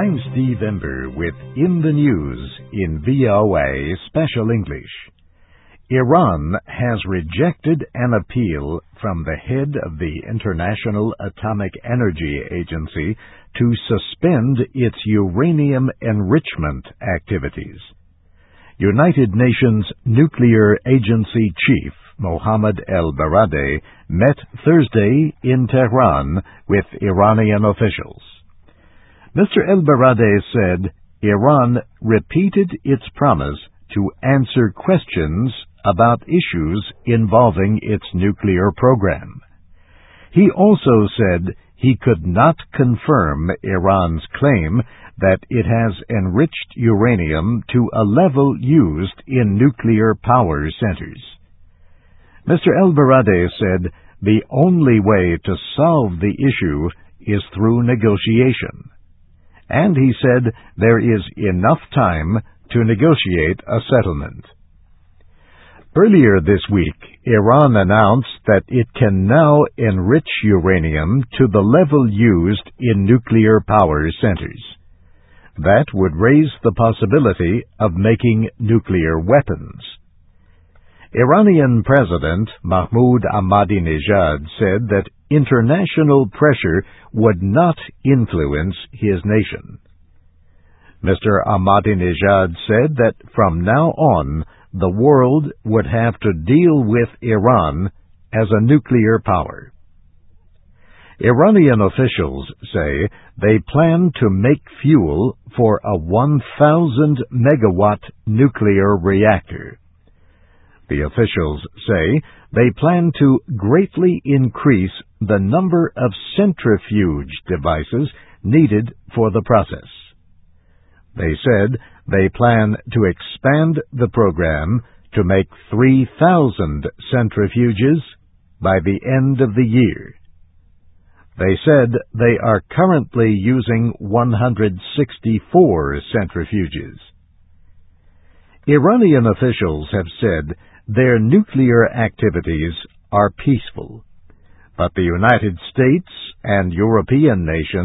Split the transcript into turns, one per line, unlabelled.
I'm Steve Ember with In the News in VOA Special English. Iran has rejected an appeal from the head of the International Atomic Energy Agency to suspend its uranium enrichment activities. United Nations Nuclear Agency Chief Mohammad El-Baradei met Thursday in Tehran with Iranian officials. Mr. El-Baradei said Iran repeated its promise to answer questions about issues involving its nuclear program. He also said he could not confirm Iran's claim that it has enriched uranium to a level used in nuclear power centers. Mr. El-Baradei said the only way to solve the issue is through negotiation. And he said there is enough time to negotiate a settlement. Earlier this week, Iran announced that it can now enrich uranium to the level used in nuclear power centers. That would raise the possibility of making nuclear weapons. Iranian President Mahmoud Ahmadinejad said that international pressure would not influence his nation. Mr. Ahmadinejad said that from now on, the world would have to deal with Iran as a nuclear power. Iranian officials say they plan to make fuel for a 1,000-megawatt nuclear reactor. The officials say they plan to greatly increase the number of centrifuge devices needed for the process. They said they plan to expand the program to make 3,000 centrifuges by the end of the year. They said they are currently using 164 centrifuges. Iranian officials have said their nuclear activities are peaceful, but the United States and European nations